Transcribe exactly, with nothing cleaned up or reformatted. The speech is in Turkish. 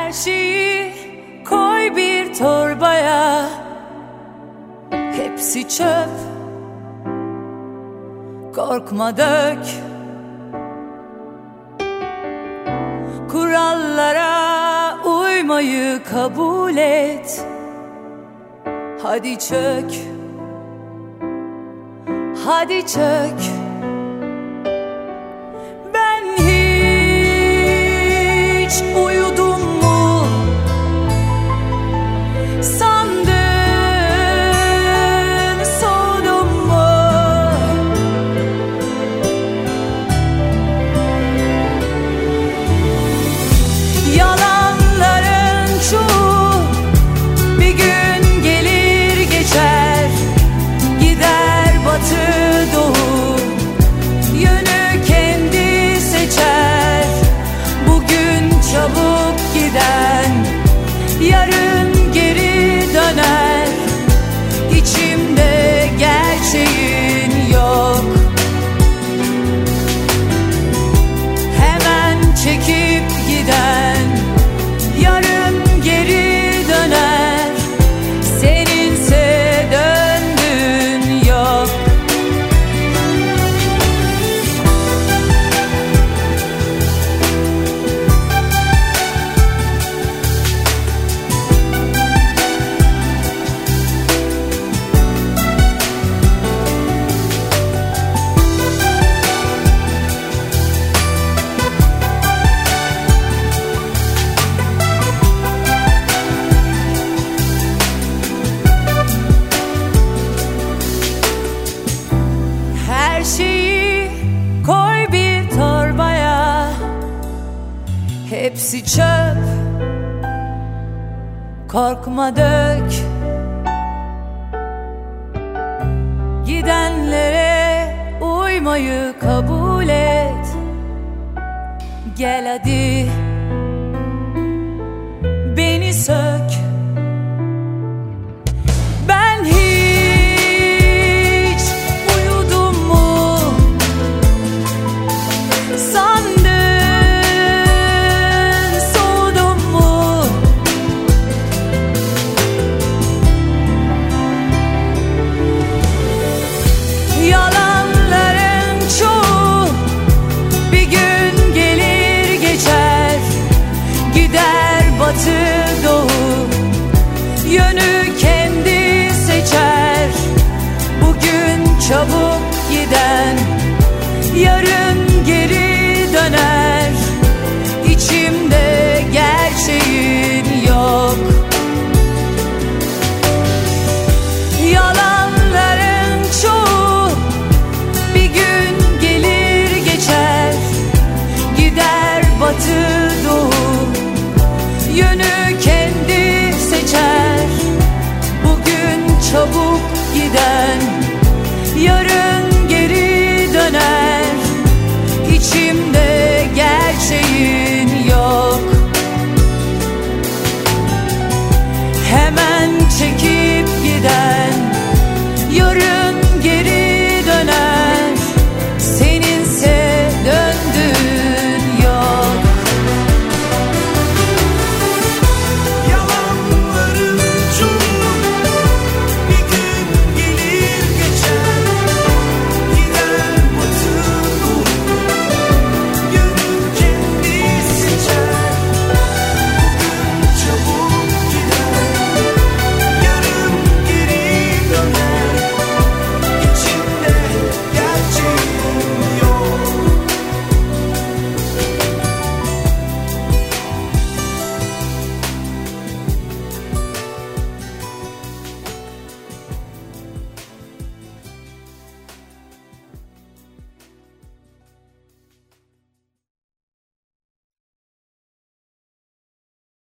Her şeyi koy bir torbaya, hepsi çöp, korkma dök. Kurallara uymayı kabul et. Hadi çök, hadi çök. Ben hiç uyudum mu sandın, soğudum mu? Yalanların çoğu bir gün gelir geçer, gider batı doğu, yönü kendi seçer. Bugün çabuk giden yarın geri döner. İçimde gerçeğin yok, hemen çekip giden yarın geri döner. Seninse döndüğün yok. Her şeyi koy bir torbaya, hepsi çöp, korkma dök. Gidenlere uymayı kabul et. Gel hadi beni sök. Ben hiç uyudum mu sandın, soğudum mu? Yalanların çoğu bir gün gelir geçer, gider batı